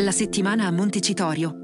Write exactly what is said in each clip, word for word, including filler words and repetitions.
La settimana a Montecitorio.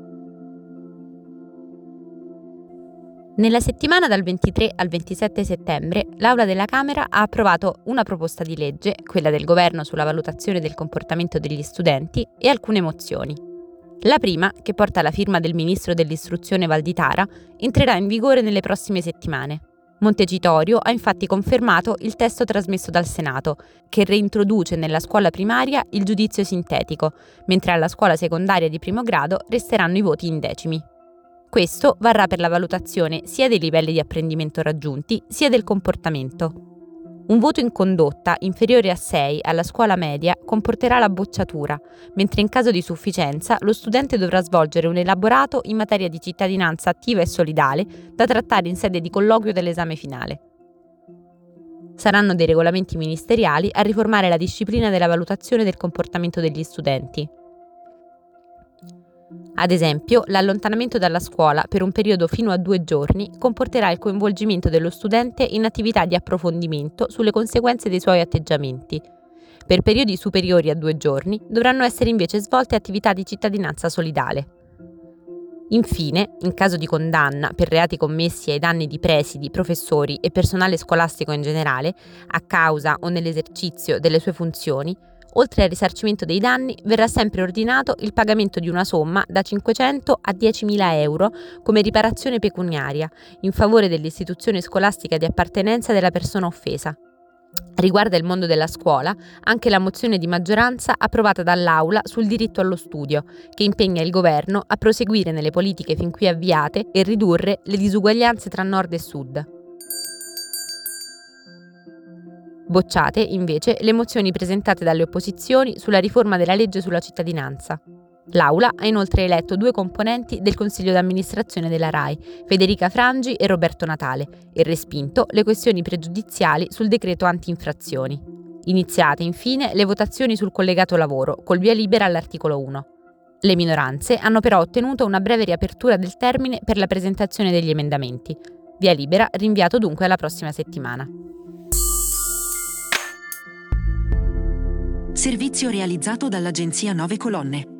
Nella settimana dal ventitré al ventisette settembre, l'Aula della Camera ha approvato una proposta di legge, quella del Governo sulla valutazione del comportamento degli studenti, e alcune mozioni. La prima, che porta la firma del ministro dell'istruzione Valditara, entrerà in vigore nelle prossime settimane. Montecitorio ha infatti confermato il testo trasmesso dal Senato, che reintroduce nella scuola primaria il giudizio sintetico, mentre alla scuola secondaria di primo grado resteranno i voti in decimi. Questo varrà per la valutazione sia dei livelli di apprendimento raggiunti, sia del comportamento. Un voto in condotta inferiore a sei alla scuola media comporterà la bocciatura, mentre in caso di sufficienza lo studente dovrà svolgere un elaborato in materia di cittadinanza attiva e solidale da trattare in sede di colloquio dell'esame finale. Saranno dei regolamenti ministeriali a riformare la disciplina della valutazione del comportamento degli studenti. Ad esempio, l'allontanamento dalla scuola per un periodo fino a due giorni comporterà il coinvolgimento dello studente in attività di approfondimento sulle conseguenze dei suoi atteggiamenti. Per periodi superiori a due giorni dovranno essere invece svolte attività di cittadinanza solidale. Infine, in caso di condanna per reati commessi ai danni di presidi, professori e personale scolastico in generale, a causa o nell'esercizio delle sue funzioni, oltre al risarcimento dei danni, verrà sempre ordinato il pagamento di una somma da cinquecento a diecimila euro come riparazione pecuniaria in favore dell'istituzione scolastica di appartenenza della persona offesa. Riguarda il mondo della scuola anche la mozione di maggioranza approvata dall'Aula sul diritto allo studio, che impegna il Governo a proseguire nelle politiche fin qui avviate e ridurre le disuguaglianze tra nord e sud. Bocciate, invece, le mozioni presentate dalle opposizioni sulla riforma della legge sulla cittadinanza. L'Aula ha inoltre eletto due componenti del Consiglio d'amministrazione della RAI, Federica Frangi e Roberto Natale, e respinto le questioni pregiudiziali sul decreto anti-infrazioni. Iniziate, infine, le votazioni sul collegato lavoro, col via libera all'articolo uno. Le minoranze hanno però ottenuto una breve riapertura del termine per la presentazione degli emendamenti. Via libera rinviato dunque alla prossima settimana. Servizio realizzato dall'agenzia Nove Colonne.